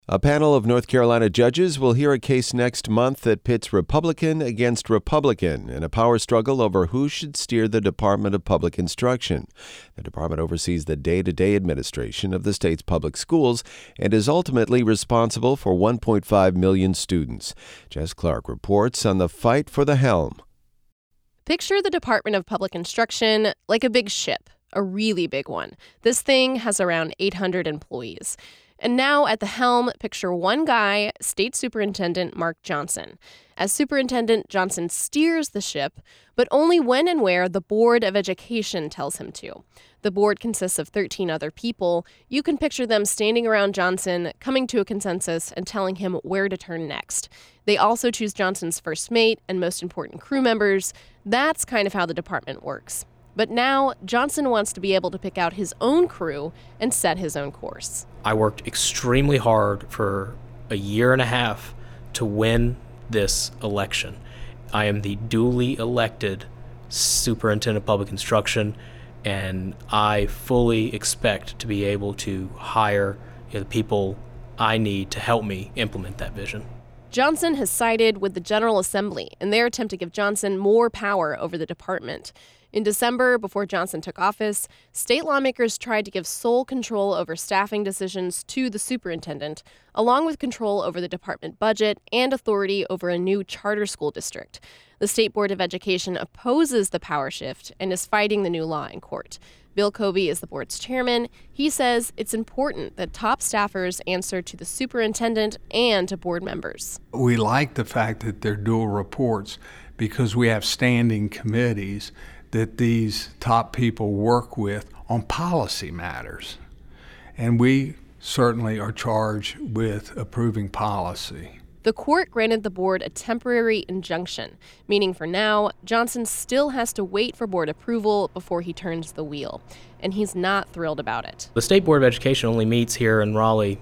A panel of North Carolina judges will hear a case next month that pits Republican against Republican in a power struggle over who should steer the Department of Public Instruction. The department oversees the day-to-day administration of the state's public schools and is ultimately responsible for 1.5 million students. Jess Clark reports on the fight for the helm. Picture the Department of Public Instruction like a big ship, a really big one. This thing has around 800 employees. And now at the helm, picture one guy, State Superintendent Mark Johnson. As superintendent, Johnson steers the ship, but only when and where the Board of Education tells him to. The board consists of 13 other people. You can picture them standing around Johnson, coming to a consensus, and telling him where to turn next. They also choose Johnson's first mate and most important crew members. That's kind of how the department works. But now, Johnson wants to be able to pick out his own crew and set his own course. I worked extremely hard for a year and a half to win this election. I am the duly elected superintendent of public instruction, and I fully expect to be able to hire the people I need to help me implement that vision. Johnson has sided with the General Assembly in their attempt to give Johnson more power over the department. In December, before Johnson took office, state lawmakers tried to give sole control over staffing decisions to the superintendent, along with control over the department budget and authority over a new charter school district. The State Board of Education opposes the power shift and is fighting the new law in court. Bill Kobe is the board's chairman. He says it's important that top staffers answer to the superintendent and to board members. We like the fact that they're dual reports because we have standing committees that these top people work with on policy matters. And we certainly are charged with approving policy. The court granted the board a temporary injunction, meaning for now, Johnson still has to wait for board approval before he turns the wheel. And he's not thrilled about it. The State Board of Education only meets here in Raleigh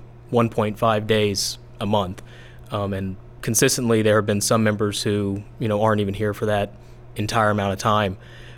1.5 days a month. And consistently, there have been some members who, aren't even here for that entire amount of time.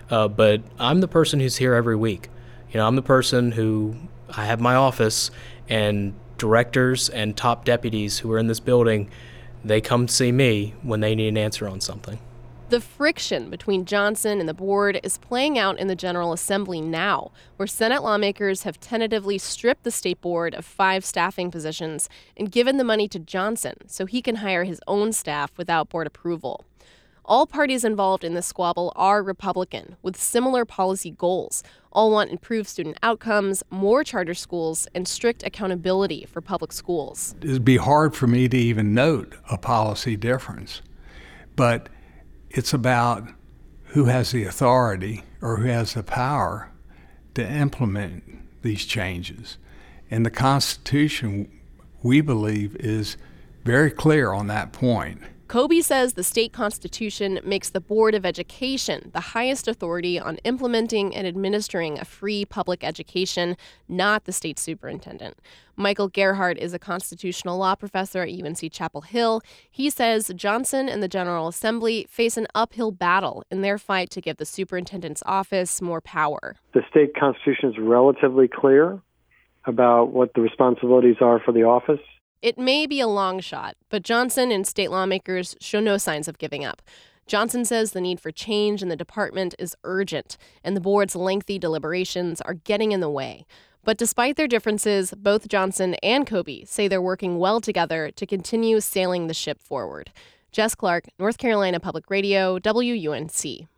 But I'm the person who's here every week. I'm the person who I have my office, and directors and top deputies who are in this building, they come see me when they need an answer on something. The friction between Johnson and the board is playing out in the General Assembly now, where Senate lawmakers have tentatively stripped the state board of 5 staffing positions and given the money to Johnson so he can hire his own staff without board approval. All parties involved in this squabble are Republican, with similar policy goals. All want improved student outcomes, more charter schools, and strict accountability for public schools. It'd be hard for me to even note a policy difference, but it's about who has the authority or who has the power to implement these changes. And the Constitution, we believe, is very clear on that point. Kobe says the state constitution makes the Board of Education the highest authority on implementing and administering a free public education, not the state superintendent. Michael Gerhardt is a constitutional law professor at UNC Chapel Hill. He says Johnson and the General Assembly face an uphill battle in their fight to give the superintendent's office more power. The state constitution is relatively clear about what the responsibilities are for the office. It may be a long shot, but Johnson and state lawmakers show no signs of giving up. Johnson says the need for change in the department is urgent, and the board's lengthy deliberations are getting in the way. But despite their differences, both Johnson and Kobe say they're working well together to continue sailing the ship forward. Jess Clark, North Carolina Public Radio, WUNC.